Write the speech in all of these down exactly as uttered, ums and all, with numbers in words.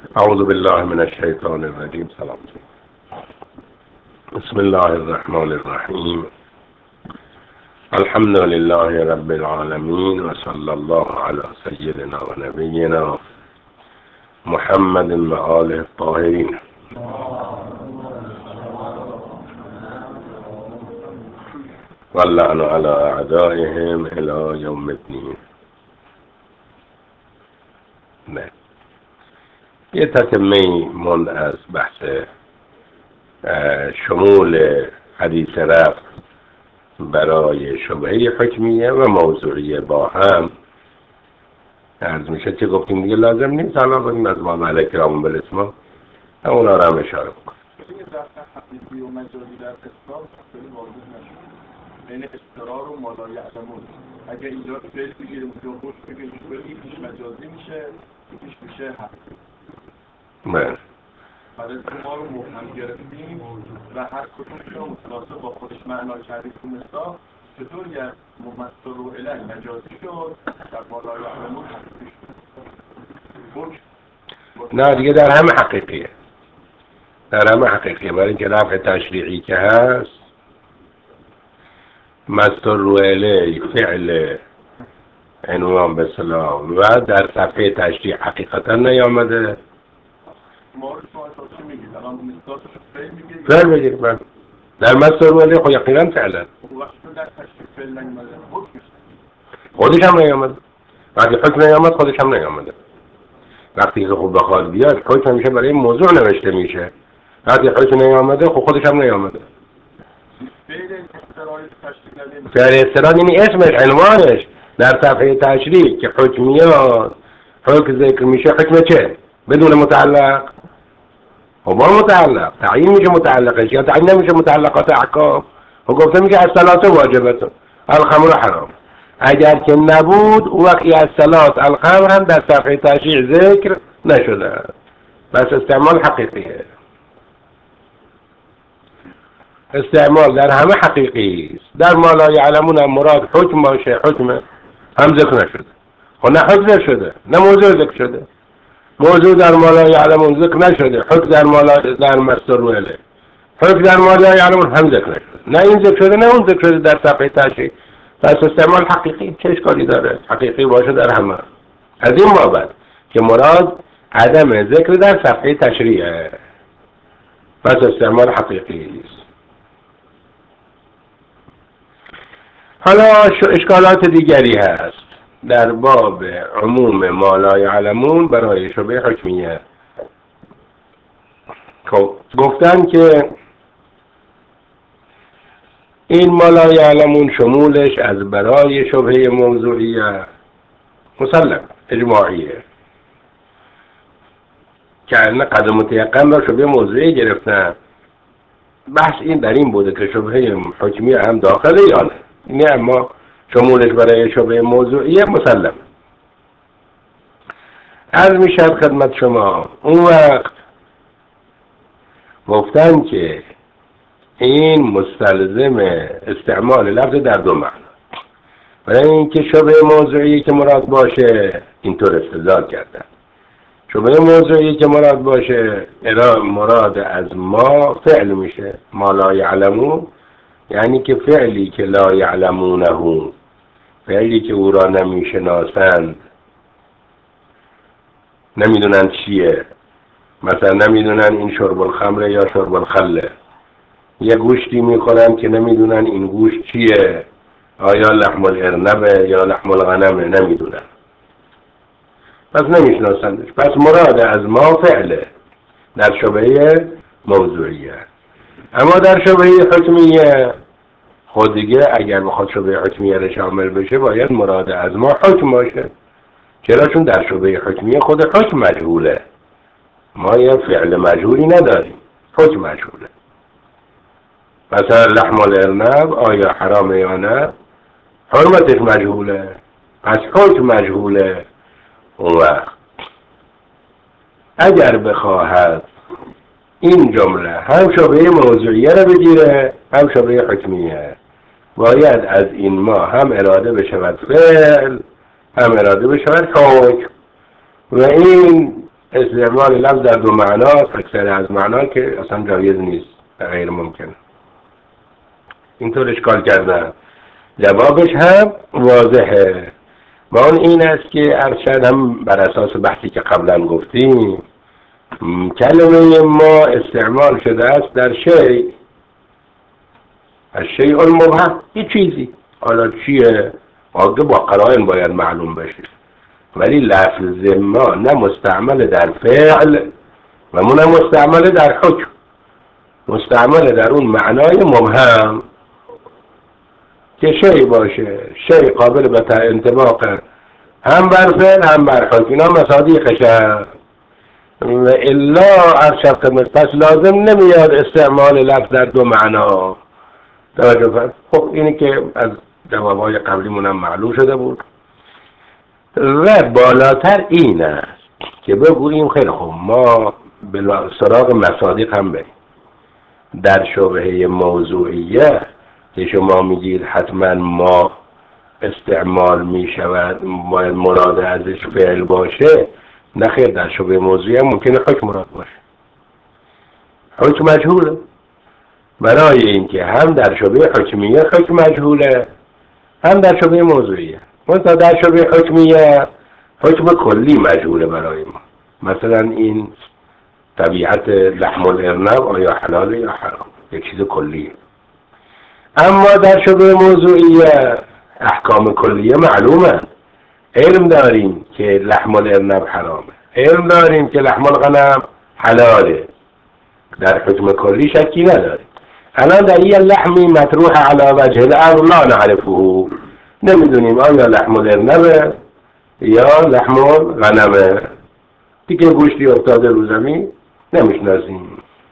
أعوذ بالله من الشيطان الرجيم. سلام. بسم الله الرحمن الرحيم. الحمد لله رب العالمين، وصلى الله على سيدنا ونبينا محمد وآله الطاهرين. واللعن على أعدائهم إلى يوم الدين. نه. یه تتمه من از بحث شمول حدیث رفع برای شبهه حکمیه و موضوعیه با هم عرض میشه که گفتیم دیگه لازم نیست حالا بگیم از ما ملک رامون بالاسما اونا رو هم اشاره بکن. حقیقی و مجازی در اسلام خیلی واضح نشد بین استقرار و مالا یعلمون. اگه اینجا فعل بگیریم و خوش بگیریم یکیش مجازی میشه یکیش میشه حقیقی. بله. برای ما رو مبهم گرفتیم و هر کدومش رو متناسب با خودش معنا کردیم تو مثال چطور یک ممثل رو اله مجازی شد در مالا یعلمون حقیقی شد. نه دیگه در همه حقیقیه، در همه حقیقیه. برای اینکه رفع تشریعی که هست مستر رو اله فعل عنوان به اصطلاح و در صفحه تشریع حقیقتا نیامده. ما رو شما چی میگید؟ الان مثالش رو فعل میگید؟ فعل بگید من در مستر رو اله خو یقینا فعلا وقتی در تشریع فعل نیامده حکمش خودش هم نیامده. وقتی حکم نیامد خودش هم نیامده. وقتی که خوب بخواد بیاد حکم میشه برای موضوع نوشته میشه. وقتی حکم نیامده خب خودش هم نیامده. فعل استراد یعنی اسمش عنوانش در صفحه تشریع که حکمیات حکم ذکر میشه. حکم چه؟ بدون متعلق و با متعلق تعیین میشه متعلقش یا تعیین نمیشه متعلقات احکام و گفته میشه الصلاة واجبه الخمر حرام. اگر که نبود او وقتی الصلاة الخمر هم در صفحه تشریع ذکر نشده. بس استعمال حقیقیه. استعمال در همه حقیقی است. در ما لا یعلمون هم مراد حکم باشه حکم هم ذکر نشده. خب نه حکم ذکر شده نه موضوع ذکر شده. موضوع در ما لا یعلمون ذکر نشده. حکم در ما لا در مستر رو اله حکم در ما لا یعلمون هم ذکر نشده. نه این ذکر شده نه اون ذکر شده در صفحه تشریع. پس استعمال حقیقی چه اشکالی داره؟ حقیقی باشه در همه. از این بابت که مراد عدم ذکر در صفحه تشریعه. پس استعمال حقیقی است. حالا اشکالات دیگری هست در باب عموم ما لا یعلمون برای شبهه حکمیه. گفتن که این ما لا یعلمون شمولش از برای شبهه موضوعیه مسلم اجماعیه که ان قدم متیقن را شبهه موضوعی گرفتن. بحث این در این بوده که شبهه حکمیه هم داخله یا نه. نه اما شمولش برای شبهه موضوعیه مسلم. عرض می شد خدمت شما اون وقت گفتن که این مستلزم استعمال لفظ در دو معنا. برای اینکه شبهه موضوعی که مراد باشه اینطور استدلال کردن. شبهه موضوعی که مراد باشه ارا مراد از ما فعل میشه ما لا یعلمون، یعنی که فعلی که لا یعلمونه فعلی که او را نمیشناسند نمیدونن چیه. مثلا نمیدونن این شرب الخمر یا شرب الخله. یه گوشتی میخورن که نمیدونن این گوشت چیه، آیا لحم الارنبه یا لحم الغنمه نمیدونن. پس نمیشناسندش. پس مراد از ما فعله در شبهه موضوعیه. اما در شبهه حکمیه خود دیگه اگر بخواد شبهه حکمیه را شامل بشه باید مراد از ما حکم باشه. چرا؟ چون در شبهه حکمیه خود حکم مجهوله. ما یه فعل مجهولی نداریم، حکم مجهوله. مثلا لحم الارنب آیا حرامه یا نه حرمتش مجهوله. پس حکم مجهوله. اون وقت اگر بخواهد این جمله هم شبهه موضوعیه را بگیره هم شبهه حکمیه باید از این ما هم اراده بشود فعل هم اراده بشود حکم. و این استعمال لفظ در دو معناست، اکثر از معنا که اصلا جایز نیست، غیر ممکنه. اینطور اشکال کردن. جوابش هم واضحه. و اون این است که ارشد هم بر اساس بحثی که قبلا گفتیم، کلمه ما استعمال شده است در شیء، الشیء المبهم، یه چیزی. حالا چیه؟ آگه با قرائن باید معلوم بشه. ولی لفظ ما نه مستعمل در فعل و نه مستعمل در حکم، مستعمل در اون معنای مبهم که شیء باشه، شیء قابل به انطباق هم بر فعل هم بر حکم. اینا مصادیقشه. الا ارشد خدمت، پس لازم نمیاد استعمال لفظ در دو معنا. توجه فرد. خب اینی که از جوابهای قبلیمون هم معلوم شده بود. و بالاتر این است که بگوییم خیلی خوب ما به سراغ مصادیق هم بریم. در شبهه موضوعیه که شما میگید حتما ما استعمال میشود باید مراد ازش فعل باشه، نخیر، در شبهه موضوعیه ممکنه حکم مراد باشه. حکم مجهوله. برای اینکه هم در شبهه حکمیه حکم مجهوله، هم در شبهه موضوعیه. مثلا در شبهه حکمیه حکم کلی مجهوله برای ما. مثلا این طبیعت لحم الارنب آیا حلاله یا حرام، یک چیز کلیه. اما در شبهه موضوعیه احکام کلیه معلومه. علم داریم که لحم الارنب حرامه، علم داریم که لحم الغنم حلاله. در حکم کلی شکی نداریم. الان در یه لحمی مطروح علی وجه الامر لا نعرفه، نمیدونیم آیا لحم الارنب یا لحم الغنم، دیگه گوشتی افتاده رو زمین نمیشناسیم.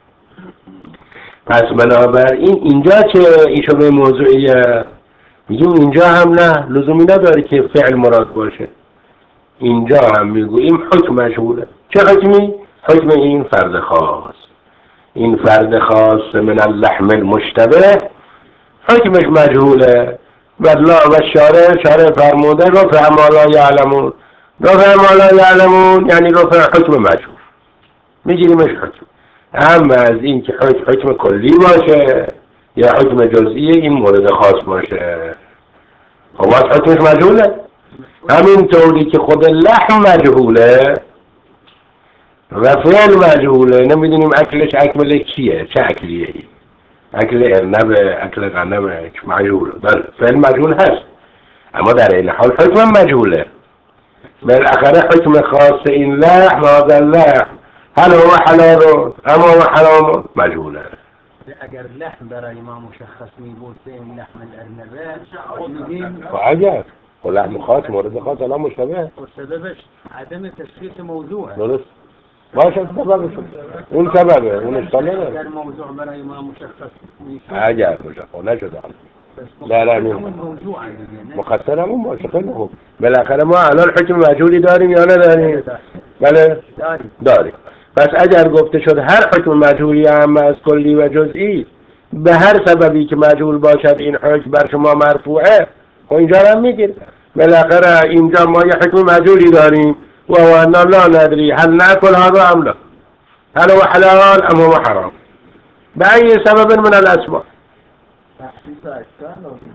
پس بنابراین اینجا چه ایشو به موضوعیه میگیم، اینجا هم نه لزومی نداره که فعل مراد باشه. اینجا هم میگوییم حکم مجهوله. چه حکمی؟ حکم این فرد خاص. این فرد خاص من اللحم المشتبه حکمش مجهوله. و شارع شارع فرموده رفع ما لا یعلمون. رفع ما لا یعلمون یعنی رفع حکم مجهول، میگیریمش حکم. اما از این که حکم حکم کلی باشه یا حکم جزئی، این مورد خاص باشه، خب حکمش مجهوله. همین طوری که خود لحم مجهوله و فعل مجهوله، نمیدونیم اکلش اکل چیه، چه اکلیه، اکل ارنب، اکل غنم، مجهوله. بله فعل مجهول هست، اما در این حال حکم مجهوله. بالاخره حکم خاص این لحم، هذا اللحم هل هو حلال اما هو حرام، مجهوله. اگر لحم برای ما مشخص می بود به این لحم الارنبه میگیم اگر و لحم خاص مورد خاص الان مشتبه و سببش عدم تشخیص موضوع درست باشه، سببش اون سببه، اون اشکال نداره. اگر موضوع برای ما مشخص میشه اگر مشخص نشده لا لا نیم مقصر همون باشه. خیلی خوب، بالاخره ما الان حکم مجهولی داریم یا نداریم؟ بله داریم. پس اگر گفته شد هر حکم مجهولی هم از کلی و جزئی به هر سببی که مجهول باشد این حکم بر شما مرفوعه، خب اینجا هم میگید بالاخره اینجا ما یه حکم مجهولی داریم و هو انا لا ندری هل ناكل هذا ام لا، هل هو حلال ام هو حرام، بأي سبب من الاسباب. تخصیص اکثر لازم.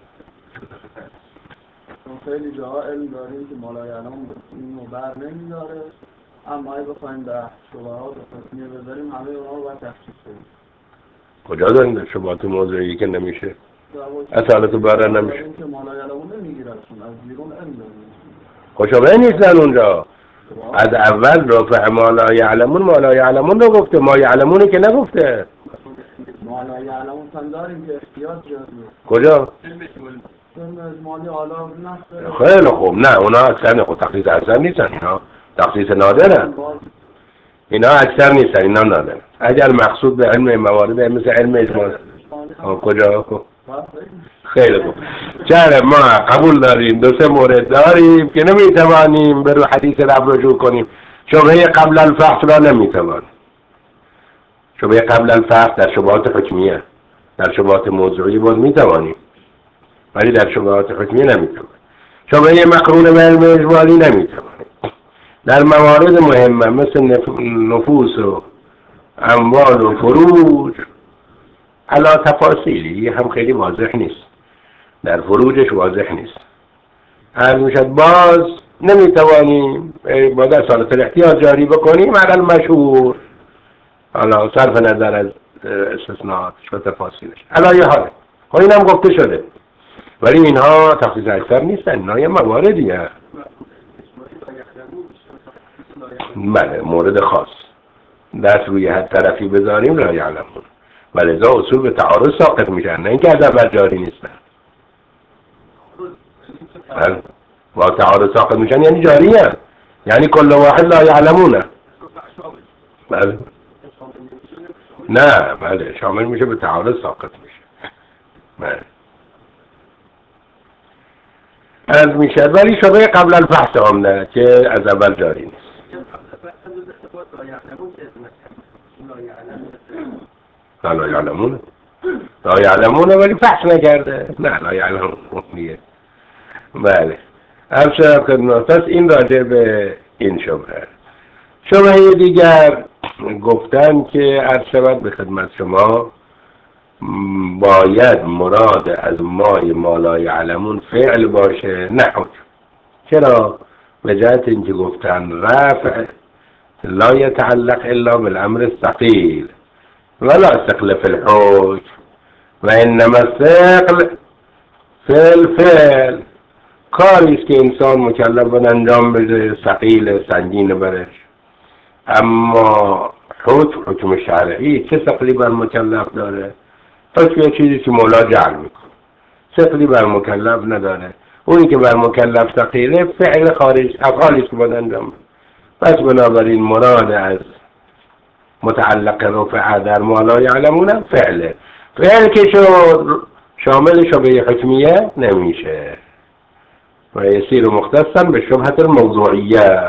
خیلی جاها علم داریم که مالای علم این رو بر نمیداره، اما اگه بخوایم به شبهات و فتنه بذاریم همه اونها رو باید تخصیص کنیم. کجا داریم شبهات موضوعی که نمیشه؟ اصالت بره نمیشه. که مالای علم نمیگیرشون، از بیرون علم داریم. خوشبه نیستن اونجا. از اول رفع ما لا یعلمون، ما لا یعلمون رو گفته، ما یعلمونه که نگفته. ما لا یعلمون تن داریم که احتیاط جازیه. کجا؟ مالی حالا نفسه. خیلی خوب، نه اونا اکثر خود تخصیص اکثر نیستن، اینا تخصیص نادرن. اینا اکثر نیستن، اینا نادرن. اگر مقصود به علم موارد مثل علم اجمال کجا؟ خیلی خوب. چرا ما قبول داریم دو سه مورد داریم که نمیتوانیم به رو حدیث رب رجوع کنیم. شبهه قبل الفحص را نمیتوانیم. شبهه قبل الفحص در شبهات حکمیه، در شبهات موضوعی باز میتوانیم، ولی در شبهات حکمیه نمیتوانیم. شبهه مقرون به علم اجمالی نمیتوانیم. در موارد مهمه مثل نفوس و اموال و فروج علا تفاصیلی هم خیلی واضح نیست، در فروجش واضح نیست. هر میشد باز نمیتوانیم با در صالت الاحتیاط جاری بکنیم علل مشهور، حالا صرف نظر از استثناءاتش و تفاصیلش. علا یه حاله خب اینم گفته شده، ولی اینها تخصیص اکثر نیستن، اینها یه مواردی هست. بله مورد خاص دست روی حد طرفی بذاریم لا یعلمون، ولذا اصول به تعارض ساقط میشن، نه اینکه از اول جاری نیستن. بله با تعارض ساقط میشن یعنی جاری هست، یعنی کل واحد لا یعلمونه. بله نه بله شامل میشه به تعارض ساقط میشه. بله از میشه، ولی شبه قبل الفحص آمده که از اول جاری نیست. لا یعلمونه لا یعلمونه ولی فحص نکرده، نه لا یعلمونه میگه. بله همچنان خدمت. پس این راجع به این شبهه. شبهه دیگر گفتن که عرض شود به خدمت شما باید مراد از مای ما لا یعلمون فعل باشه نه حکم. چرا؟ به جهت اینکه گفتن رفع لا يتعلق الا بالامر الثقيل ولا ثقل في الحكم و انما الثقل فی الفعل. کاری است که انسان مکلف بود انجام بده ثقیل سنگین برش، اما حکم حکم شرعی چه ثقلی بر مکلف داره؟ حکم یه چیزی که مولا جعل میکنه، ثقلی بر مکلف نداره. اونی که بر مکلف ثقیله فعل خارج افعالی است که باید انجام بده. پس بنابراین مراد از متعلق رفع در ما لا یعلمون فعله. فعل که شد شامل شبهه حکمیه نمیشه و یسیر مختصا به شبهه الموضوعیه.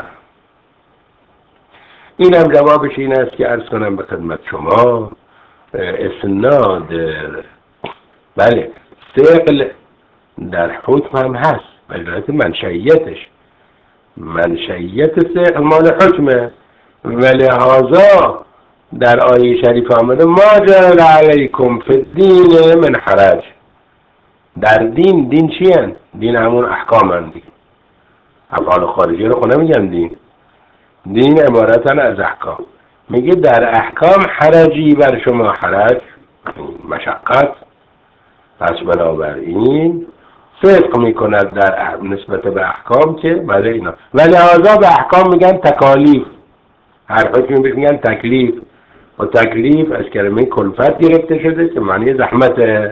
این هم جوابش این است که عرض کنم به خدمت شما اسناد بله ثقل در حکم هم هست به جهت منشئیتش، منشئیت ثقل مال حکمه و لهذا در آیه شریف آمده ما جعل علیکم فی الدین من حرج. در دین، دین چی هست؟ دین همون احکام هست دیگه. افعال خارجی رو خود نمیگن دین، دین عبارتن از احکام. میگه در احکام حرجی بر شما، حرج مشقت، پس بنابراین صدق میکند در نسبت به احکام که بله اینا. ولی لحاظا به احکام میگن تکالیف، هر حکمی میگن تکلیف و تکلیف از کلمه کلفت گرفته شده که معنی زحمته.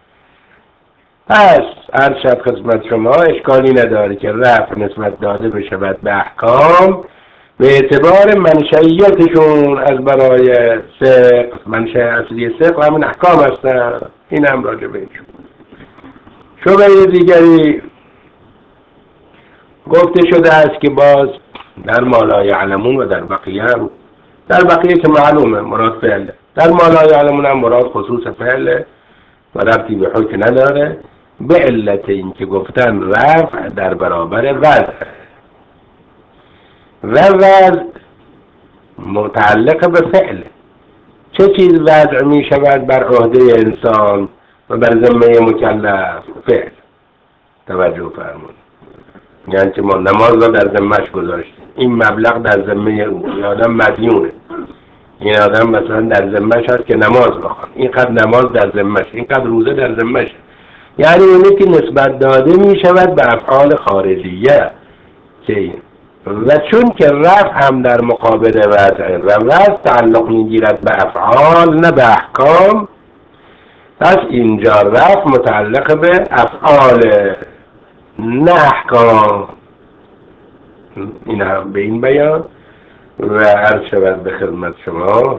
پس هر شب خدمت شما اشکالی نداره که رفع نسبت داده بشه به احکام به اعتبار منشئیتشون از برای ثقل. منشأ اصلی ثقل همین احکام هستن. این هم راجع به این شبهه دیگری گفته شده است که باز در ما لا یعلمون و در بقیه هم، در بقیه که معلومه مراد فعله، در ما لا یعلمون هم مراد خصوص فعله و ربطی به حکم نداره، به علت این که گفتن رفع در برابر وضع و وضع متعلق به فعل. چه چیز وضع می شود بر عهده انسان و بر ذمه مکلف؟ فعل. توجه فرمون. یعنی که ما نماز را در ذمهش گذاشتیم، این مبلغ در ذمه این آدم مدیونه، این آدم مثلا در ذمهش هست که نماز بخوان، اینقدر نماز در ذمهش، اینقدر روزه در ذمهش. یعنی اونی که نسبت داده می شود به افعال خارجیه که و چون که رفع هم در مقابل وضع و وضع تعلق میگیرد به افعال نه به احکام، پس اینجا رفع متعلق به افعال نه احکام. این هم به این بیان و عرض شود به خدمت شما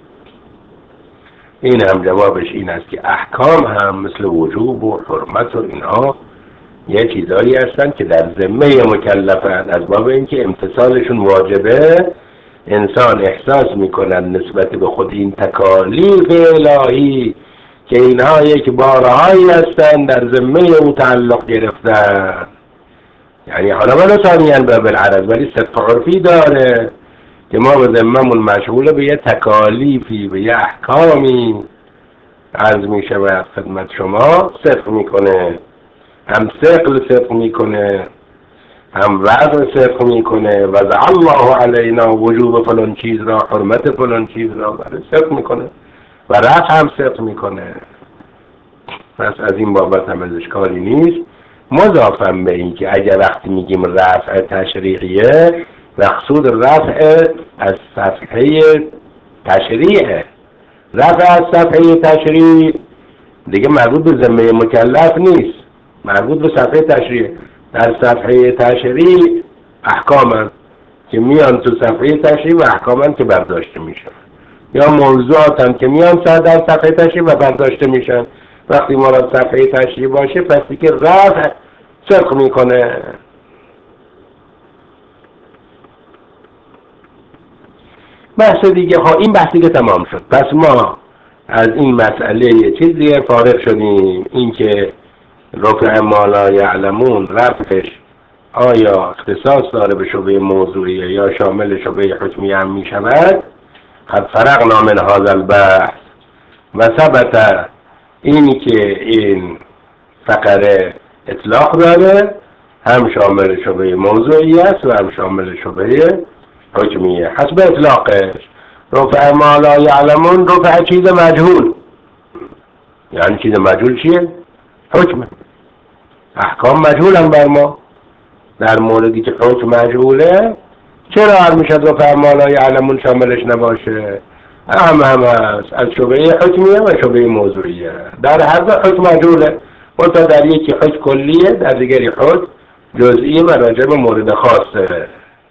این هم جوابش این است که احکام هم مثل وجوب و حرمت و اینها یه چیزایی هستن که در ذمه مکلفن، از باب اینکه امتثالشون واجبه انسان احساس میکنن نسبت به خود این تکالیف الهی که اینها یک بارهایی هستن در ذمه او تعلق گرفتن یعنی حالا ولو ثانیاً باب العرض، ولی صدق عرفی داره که ما به ذممون مشغول به یه تکالیفی، به یه احکامی عرض می شود خدمت شما، صدق میکنه، هم ثقل صدق میکنه، هم وضع صدق میکنه، وضع الله علینا وجوب فلان چیز را، حرمت فلان چیز را برای صدق میکنه و رفع هم صدق میکنه. پس از این بابت هم اشکالی نیست. مضافاً به این که اگر وقتی میگیم رفع تشریعیه، مقصود رفع از صفحه تشریعه. رفع از صفحه تشریع دیگه مربوط به ذمه مکلف نیست، مربوط به صفحه تشریع. در صفحه تشریع احکامن که میان تو صفحه تشریع و احکامن که برداشته میشن، یا موضوعاتن که میان در صفحه تشریع و برداشته میشن. وقتی مراد صفحه تشریع باشه پس دیگه رفع صدق میکنه. بحث دیگه ها، این بحث دیگه تمام شد. پس ما از این مسئله یه چیزی فارغ شدیم، این که رفع ما لا یعلمون رفعش آیا اختصاص داره به شبه موضوعیه یا شامل شبه حکمیه هم می شود. قد فرقنا من هذا البحث و ثبت اینی که این فقره اطلاق داره، هم شامل شبه موضوعی است و هم شامل شبه حکمیه حسب اطلاقش. رفع ما لا یعلمون رفع چیز مجهول، یعنی چیز مجهول چیه؟ حکمه. احکام مجهولن بر ما. در موردی که حکم مجهوله چرا هر میشد رفع ما لا یعلمون شاملش نباشه؟ هم هم هست از شبه حکمیه و شبه موضوعیه. در هر دو حکم مجهوله، منتها در یکی حکم کلیه، در دیگری حکم جزئیه و راجع به مورد خاصه.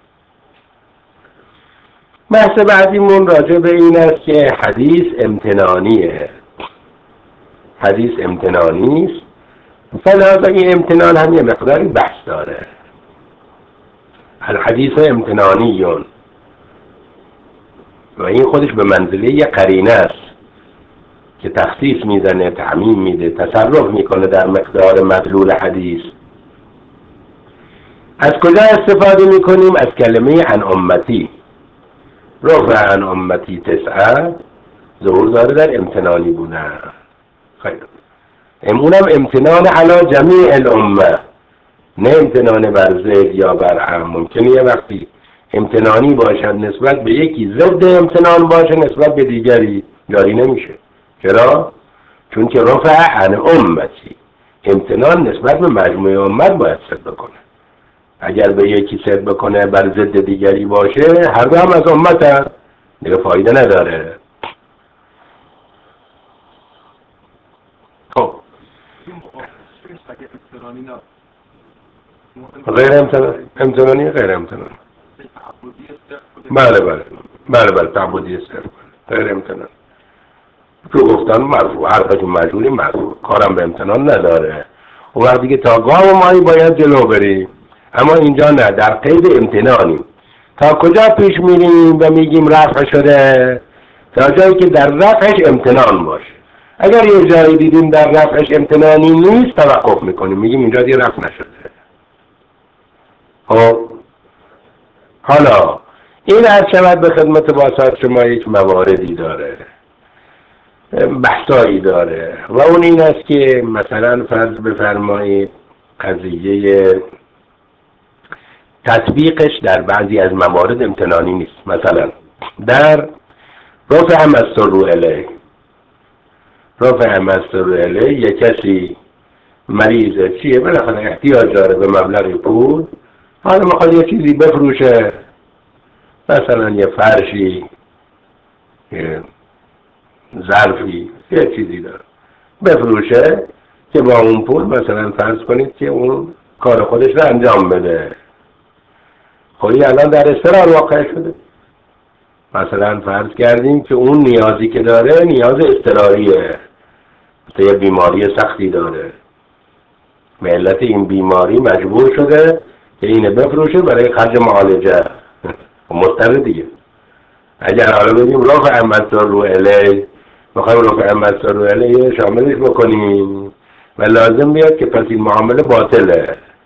بحث بعدیمون راجع به این است که حدیث امتنانیه. حدیث امتنانی است، فلذا این امتنان هم یه مقداری بحث داره. الحدیث امتنانیون و این خودش به منزله یه قرینه است که تخصیص میزنه، تعمیم میده، تصرف میکنه در مقدار مدلول حدیث. از کجا استفاده میکنیم؟ از کلمه عن امتی. رفع عن امتی تسعه ظهور داره در امتنانی بودن. خیلی اونم امتنان علی جمیع الامه، نه امتنان بر ضد یا بر عام. ممکنه یه وقتی امتنانی باشد نسبت به یکی، ضد امتنان باشه نسبت به دیگری، جاری نمیشه. چرا؟ چون که رفع عن امتی، امتنان نسبت به مجموعه امت باید صدق بکنه. اگر به یکی صدق بکنه بر ضد دیگری باشه، هر دو هم از امت هم دیگه فایده نداره. خب غیر امتنانی، امتنانی غیر امتنانی. بله بله بله بله تعبدی است، غیر امتنانی. تو گفتن مرفوع، هر حکم مجهولی مرفوع، کارم به امتنان نداره. و وقتی دیگه تا گام مایی باید جلو بریم، اما اینجا نه، در قید امتنانیم. تا کجا پیش میریم و میگیم رفع شده؟ تا جایی که در رفعش امتنان باشه. اگر یه جایی دیدیم در رفعش امتنانی نیست، توقف میکنیم، میگیم اینجا دیگه رفع نشده. خب حالا این از شود به خدمت واسط شما یک مواردی داره، بحثایی داره، و اون این است که مثلا فرض بفرمایید قضیه تطبیقش در بعضی از موارد امتنانی نیست. مثلا در رفع مستر الیه، رفع مستر الیه یک کسی مریضه، چیه بالاخره احتیاج داره به مبلغ پول، حالا میخواد یه چیزی بفروشه، مثلا یه فرشی، یه ظرفی، یه چیزی داره بفروشه که با اون پول مثلا فرض کنید که اون کار خودش رو انجام بده. خودی الان در اضطرار واقع شده. مثلا فرض کردیم که اون نیازی که داره نیاز اضطراریه، مثلا یه بیماری سختی داره، به علت این بیماری مجبور شده که اینه بفروشه برای خرج معالجه، مضطر دیگه. اگر حالا بگیم رفع مستر الیه، میخوایم رفع مستر الیه شاملش بکنیم و لازم بیاد که پس این معامله باطله،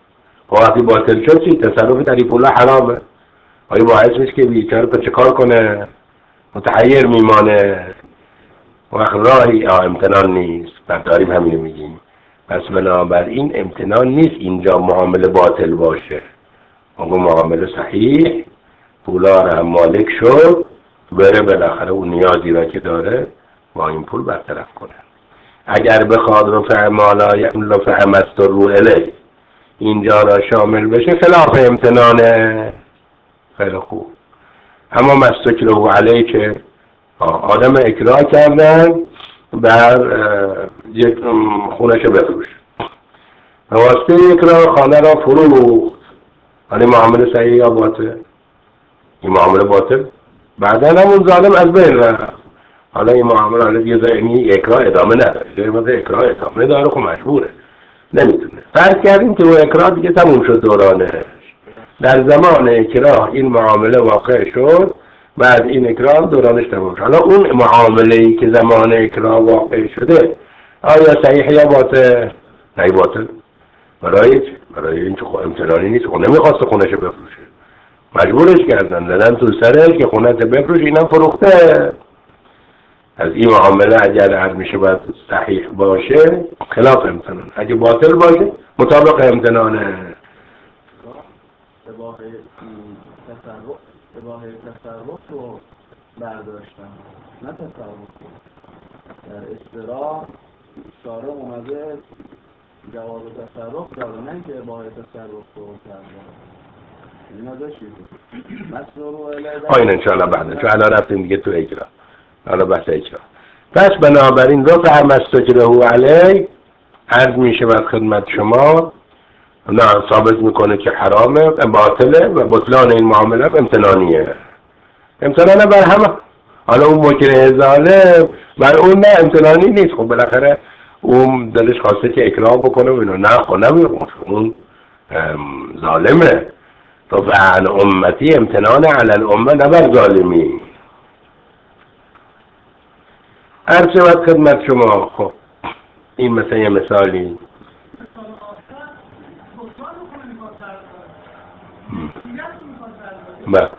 وقتی باطل شد چی؟ تصرف در این پول حرامه. آیا باعث میشه که بیچاره تا چه کار کنه؟ متحیر میمانه. وقت راهی امتنان نیست. بعد داریم همینو میگیم. پس بنابراین امتنان نیست اینجا معامله باطل باشه. اون معامله صحیح، پولا رو هم مالک شد، بره بالاخره اون نیازی را که داره با این پول برطرف کنه. اگر بخواد رفع مالا رفع مستر رو الی اینجا را شامل بشه خلاف امتنانه. خیلی خوب. اما مستکره علیه که آدم اکراه کردن بر یک خونش بفروش، واسطه اکراه خانه را فروخت، ولی معامله صحیح یا باطل؟ این معامله باطل. بعدا هم اون ظالم از بین رفت. حالا این معامله حالا دیگه زمینی اکراه ادامه نداره. دیگه مثلا اکراه ادامه داره خب مجبوره. نمیتونه. فرض کردیم که اون اکراه دیگه تموم شد دورانش. در زمان اکراه این معامله واقع شد، بعد این اکراه دورانش تموم شد. حالا اون معامله‌ای که زمان اکراه واقع شده آیا صحیح یا باطل؟ نه باطل. برای چی؟ برای این که امتنانی نیست. خب نمیخواست خونش بفروشه. مجبورش کردن دادن تو سرش که خونت بفروش، اینم فروخته. از این معامله اگر عرض میشه باید صحیح باشه خلاف امتنان، اگه باطل باشه مطابق امتنانه. اباحه تصرف اباحه تصرف رو برداشتن، نه تصرف. در اصطلاح شارع اومده جواز تصرف داره، نه که اباحه تصرف رو کرده. اینا داشتید آین انشاءالله بعد چون الان رفتیم دیگه تو اجرا، حالا بحث اجرا. پس بنابراین رفع مستکره علیه عرض میشه بر خدمت شما، نه ثابت میکنه که حرامه و باطله و بطلان این معامله امتنانیه. امتنانه بر همه. حالا اون مکره ظالم بر اون نه امتنانی نیست. خب بالاخره اون دلش خواسته که اکراه بکنه و اینو نه خب نمیخواد، اون ظالمه. رفع عن امتی امتنان علی الامه نه بر ظالمی. عرض شود خدمت شما. خب این مثلا یه مثالی بله.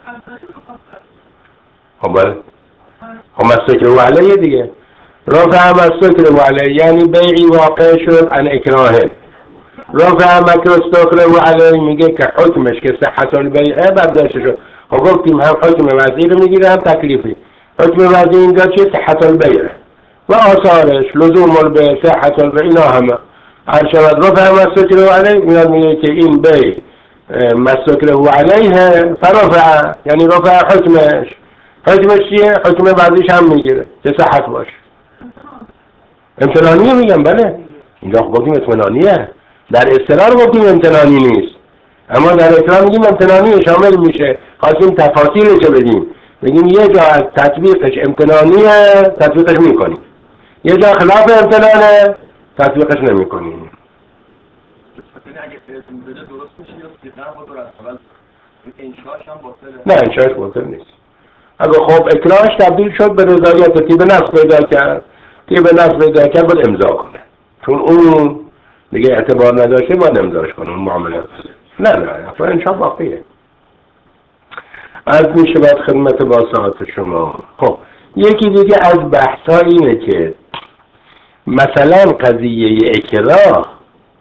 خب بله. خب مستکره علیه دیگه. رفع مستکره علیه یعنی بیعی واقع شد عن اکراهه. رفع مستکره علیه میگه که حکمش که صحت البیعه برداشت شد. خب گفتیم هم حکم وضعی رو میگیره هم تکلیفی. حکم وضعی اینجا چیه؟ صحت البیعه و آثارش لزوم البیع صحت البیع اینا همه. هر شود رفع مستکره علیه میاد میگه که این بیع مستکره علیه فرفع یعنی رفع حکمش. حکمش چیه؟ حکم وضعیش هم میگیره که صحت باشه. امتنانیه میگم بله. اینجا گفتیم امتنانیه. در اصطلاح گفتیم امتنانی نیست، اما در اصطلاح میگیم امتنانی شامل میشه. خواستیم تفاصیلش رو بدیم، بگیم یه جا از تطبیقش امتنانیه تطبیقش میکنیم، یه جا خلاف امتنانه تطبیقش نمیکنیم. نه انشاءش باطل نیست. اگه خب اکراهش تبدیل شد به رضایت طیب نفس پیدا کرد، طیب نفس پیدا کرد باید امضا کنه، چون اون دیگه اعتبار نداشته باید امضاش کنه اون معامله. نه نه اصلا انشاء باقیه. از میشه باید خدمت با ساعت شما. خب یکی دیگه از بحثا اینه که مثلا قضیه اکراه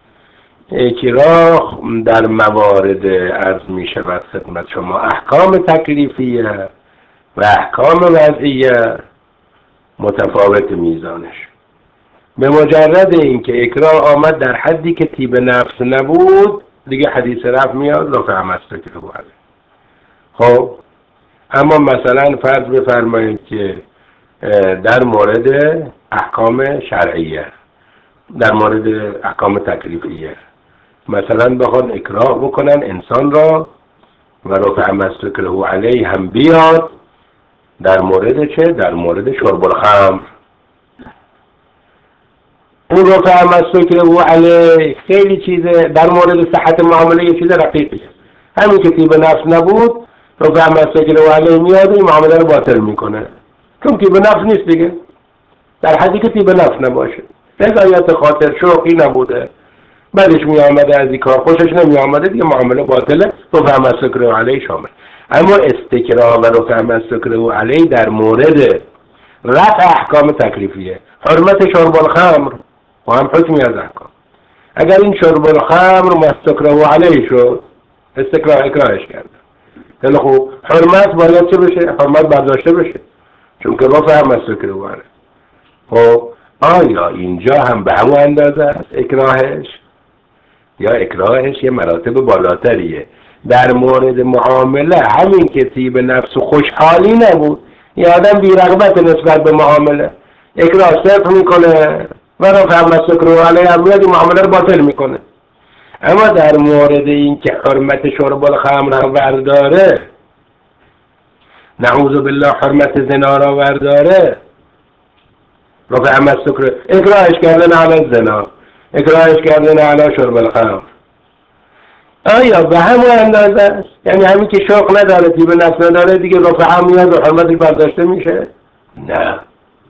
اکراه در موارد عرض می شود خدمت شما احکام تکلیفیه و احکام وضعیه متفاوت میزانش. به مجرد اینکه اکراه آمد در حدی که طیب نفس نبود دیگه حدیث رفع میاد رفع مستکره علیه. خب اما مثلا فرض بفرمایید که در مورد احکام شرعیه، در مورد احکام تکلیفیه مثلا بخواد اکراه بکنن انسان را و رفع مستکره علیه هم بیاد در مورد چه؟ در مورد شرب الخمر. اون رفع مستکره علیه خیلی چیزه، در مورد صحت معامله یه چیز رقیقیه. همین که طیب نفس نبود رفع مستکره علیه میاد این معامله رو باطل میکنه، چون طیب نفس نیست دیگه، در حدی که طیب نفس نباشه، رضایت خاطر شوقی نبوده، بعدش می آمده از این کار خوشش نمی آمده دیگه معامله باطله، رفع مسکره علیه شامل. اما استکراه و رفع مسکره علیه در مورد رفع احکام تکلیفیه. حرمت شرب الخمر و هم حکمی از احکام. اگر این شرب الخمر مستکره علیه شد، استکراه اکراهش کرده، خیلی خوب، حرمت باید چه بشه؟ حرمت برداشته بشه، چون که رفع مسکره علیه. خب آیا اینجا هم به همون اندازه است اکراهش؟ یا اکراهش یه مراتب بالاتریه؟ در مورد معامله همین که طیب نفس و خوشحالی نبود، یه آدم بی‌رغبت نسبت به معامله، اکراه صرف میکنه و رفع مسکره علیه هم میاد این معامله رو باطل میکنه. اما در مورد این که حرمت شرب الخمر هم ورداره، نعوذ بالله حرمت زنا را ورداره، رفع مسکره، اکراهش کردن علی زنا، اکراهش کردن علی شرب الخمر، آیا به همون اندازه است؟ یعنی همین که شوق نداره، طیب نفس نداره، دیگه رفع هم میاد و حرمتش برداشته میشه؟ نه،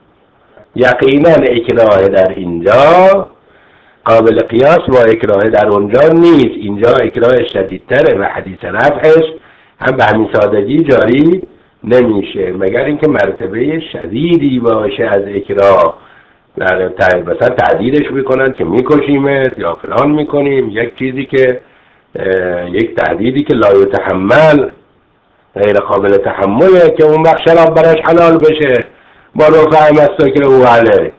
یقینا اکراه در اینجا قابل قیاس با اکراه در اونجا نیست. اینجا اکراه شدیدتره و حدیث رفعش هم به همین سادگی جاری نمیشه، مگر اینکه مرتبه شدیدی باشه از اکراه، مثلا تعدیدش میکنن که میکشیمت یا فلان میکنیم، یک چیزی که یک تهدیدی که لا یتحمل، غیر قابل تحمله، که اون وقت شراب براش حلال بشه با رفع مسکره علیه،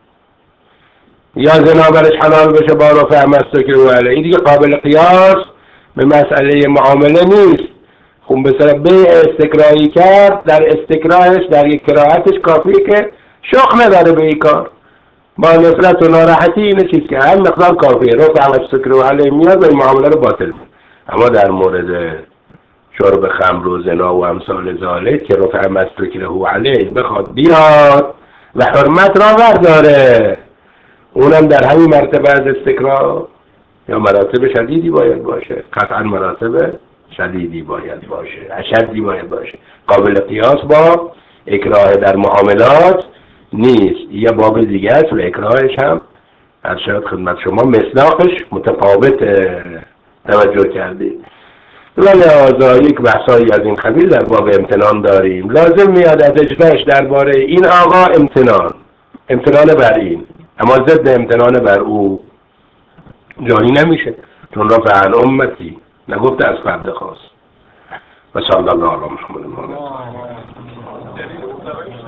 یا زنا براش حلال بشه با رفع مسکره علیه. این دیگه قابل قیاس به مسئله معامله نیست. خون به سر به استکراهی کرد، در استکراهش در یک کراهتش کافیه که شوق نداره به این کار، با نفرت و ناراحتی اینه چیز که هم مقدار کافیه، رفع مسکره علیه میاد و این معامله رو باطل میکنه. اما در مورد شرب خمر و زنا و امثال ذالک که رفع مسکره علیه بخواد بیاد و حرمت را ورداره، اونم در همین مرتبه از استکراه یا مراتب شدیدی باید باشه، قطعا مراتب شدیدی باید باشه، اشدی باید باشه، قابل قیاس با اکراه در معاملات نیست. یه باب دیگه است و اکراهش هم هر شاید خدمت شما مصداقش متفاوت توجه کردید. لذا یک بحثایی از این قبیل در باب امتنان داریم، لازم میاد از اجراش درباره این آقا امتنان، امتنان بر این، اما ضد امتنان بر او جاری نمیشه، چون رفع عن امتی نگفته از فرد خاص. و صلی الله علی محمد.